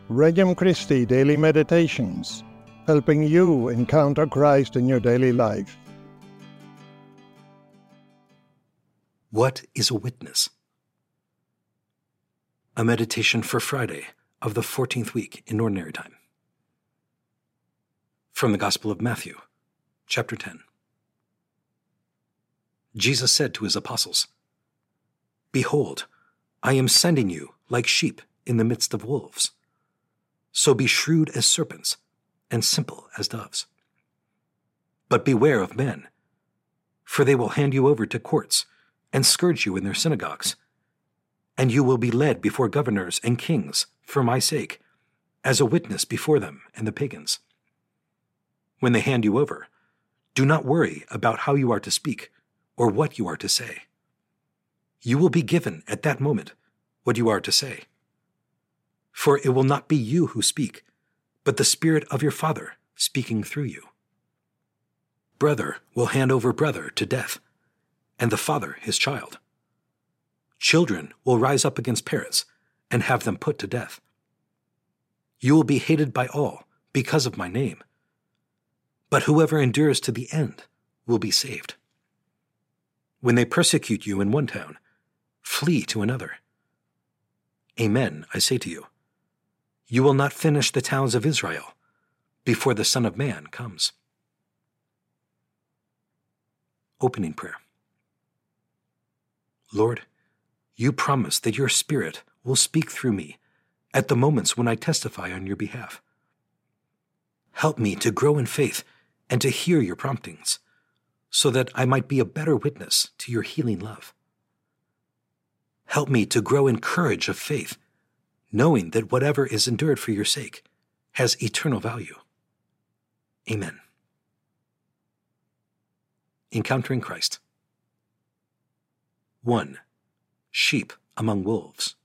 Regnum Christi Daily Meditations, helping you encounter Christ in your daily life. What is a witness? A meditation for Friday of the 14th week in Ordinary Time. From the Gospel of Matthew, chapter 10. Jesus said to his apostles, "Behold, I am sending you like sheep in the midst of wolves. So be shrewd as serpents and simple as doves. But beware of men, for they will hand you over to courts and scourge you in their synagogues, and you will be led before governors and kings for my sake, as a witness before them and the pagans. When they hand you over, do not worry about how you are to speak or what you are to say. You will be given at that moment what you are to say. For it will not be you who speak, but the Spirit of your Father speaking through you. Brother will hand over brother to death, and the father his child. Children will rise up against parents and have them put to death. You will be hated by all because of my name, but whoever endures to the end will be saved. When they persecute you in one town, flee to another. Amen, I say to you, you will not finish the towns of Israel before the Son of Man comes." Opening prayer. Lord, you promise that your Spirit will speak through me at the moments when I testify on your behalf. Help me to grow in faith and to hear your promptings, so that I might be a better witness to your healing love. Help me to grow in courage of faith, knowing that whatever is endured for your sake has eternal value. Amen. Encountering Christ. 1. Sheep among wolves.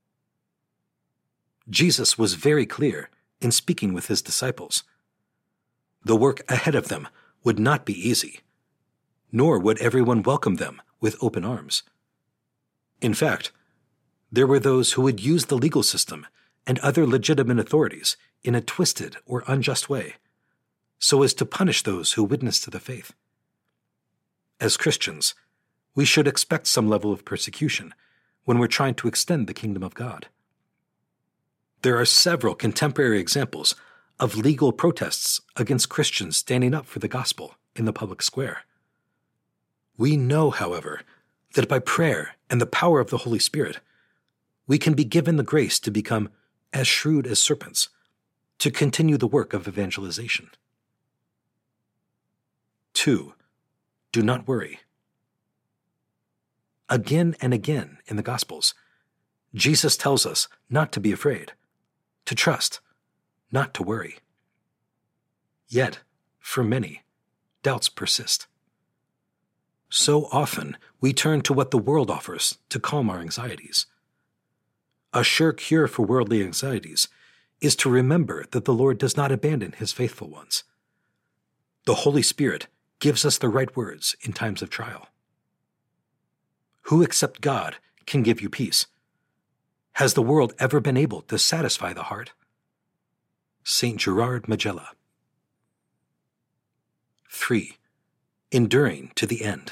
Jesus was very clear in speaking with his disciples. The work ahead of them would not be easy, nor would everyone welcome them with open arms. In fact, there were those who would use the legal system and other legitimate authorities in a twisted or unjust way, so as to punish those who witness to the faith. As Christians, we should expect some level of persecution when we're trying to extend the kingdom of God. There are several contemporary examples of legal protests against Christians standing up for the gospel in the public square. We know, however, that by prayer and the power of the Holy Spirit, we can be given the grace to become as shrewd as serpents, to continue the work of evangelization. 2. Do not worry. Again and again in the Gospels, Jesus tells us not to be afraid, to trust, not to worry. Yet, for many, doubts persist. So often, we turn to what the world offers to calm our anxieties. A sure cure for worldly anxieties is to remember that the Lord does not abandon his faithful ones. The Holy Spirit gives us the right words in times of trial. Who except God can give you peace? Has the world ever been able to satisfy the heart? St. Gerard Majella. 3. Enduring to the end.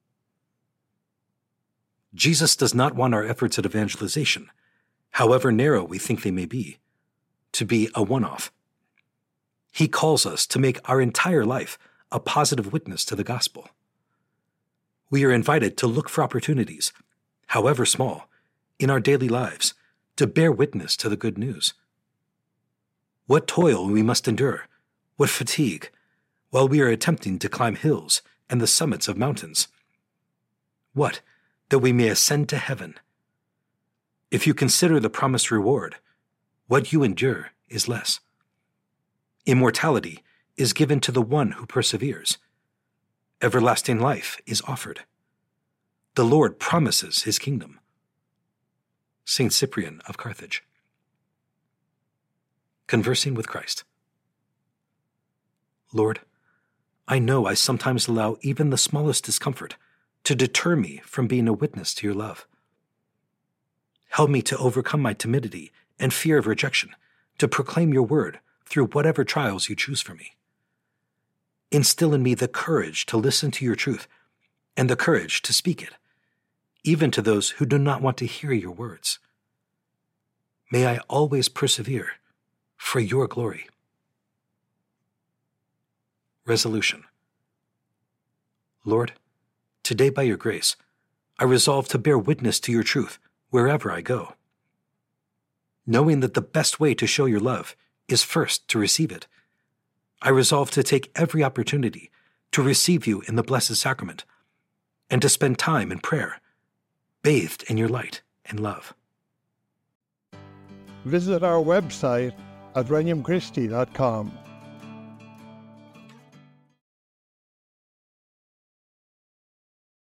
Jesus does not want our efforts at evangelization, however narrow we think they may be, to be a one-off. He calls us to make our entire life a positive witness to the gospel. We are invited to look for opportunities, however small, in our daily lives to bear witness to the good news. What toil we must endure, what fatigue, while we are attempting to climb hills and the summits of mountains. What, that we may ascend to heaven. If you consider the promised reward, what you endure is less. Immortality is given to the one who perseveres. Everlasting life is offered. The Lord promises his kingdom. St. Cyprian of Carthage. Conversing with Christ. Lord, I know I sometimes allow even the smallest discomfort to deter me from being a witness to your love. Help me to overcome my timidity and fear of rejection to proclaim your word through whatever trials you choose for me. Instill in me the courage to listen to your truth and the courage to speak it, even to those who do not want to hear your words. May I always persevere for your glory. Resolution. Lord, today by your grace, I resolve to bear witness to your truth wherever I go. Knowing that the best way to show your love is first to receive it, I resolve to take every opportunity to receive you in the Blessed Sacrament and to spend time in prayer, bathed in your light and love. Visit our website at regnumchristi.com